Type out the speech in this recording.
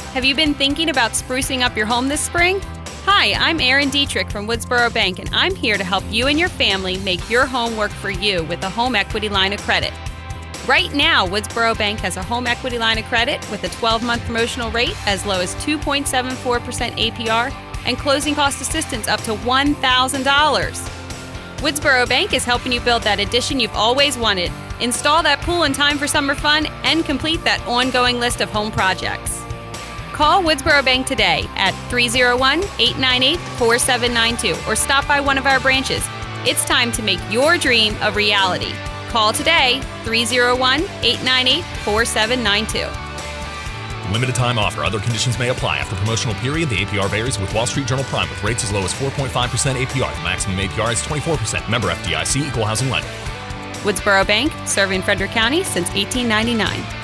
Have you been thinking about sprucing up your home this spring? Hi, I'm Erin Dietrich from Woodsboro Bank, and I'm here to help you and your family make your home work for you with a home equity line of credit. Right now, Woodsboro Bank has a home equity line of credit with a 12-month promotional rate as low as 2.74% APR and closing cost assistance up to $1,000. Woodsboro Bank is helping you build that addition you've always wanted, install that pool in time for summer fun, and complete that ongoing list of home projects. Call Woodsboro Bank today at 301-898-4792 or stop by one of our branches. It's time to make your dream a reality. Call today, 301-898-4792. Limited time offer. Other conditions may apply. After promotional period, the APR varies with Wall Street Journal Prime with rates as low as 4.5% APR. The maximum APR is 24%. Member FDIC, Equal Housing Lender. Woodsboro Bank, serving Frederick County since 1899.